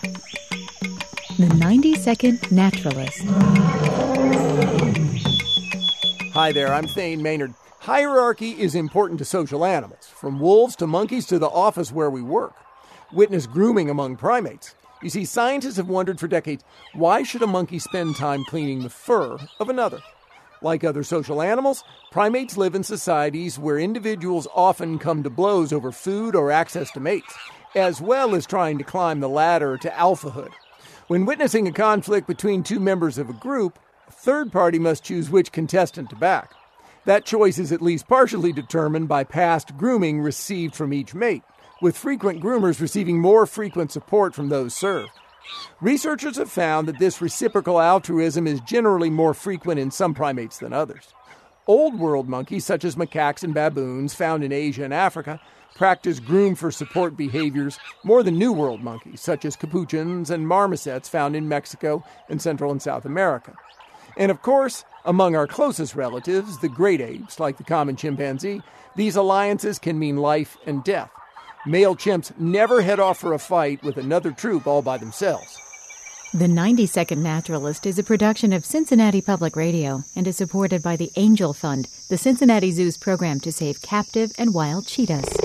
The 90-Second Naturalist. Hi there, I'm Thane Maynard. Hierarchy is important to social animals, from wolves to monkeys to the office where we work. Witness grooming among primates. You see, scientists have wondered for decades, why should a monkey spend time cleaning the fur of another? Like other social animals, primates live in societies where individuals often come to blows over food or access to mates, as well as trying to climb the ladder to alphahood. When witnessing a conflict between two members of a group, a third party must choose which contestant to back. That choice is at least partially determined by past grooming received from each mate, with frequent groomers receiving more frequent support from those served. Researchers have found that this reciprocal altruism is generally more frequent in some primates than others. Old world monkeys, such as macaques and baboons found in Asia and Africa, practice groom-for-support behaviors more than New World monkeys, such as capuchins and marmosets found in Mexico and Central and South America. And of course, among our closest relatives, the great apes, like the common chimpanzee, these alliances can mean life and death. Male chimps never head off for a fight with another troop all by themselves. The 90-Second Naturalist is a production of Cincinnati Public Radio and is supported by the Angel Fund, the Cincinnati Zoo's program to save captive and wild cheetahs.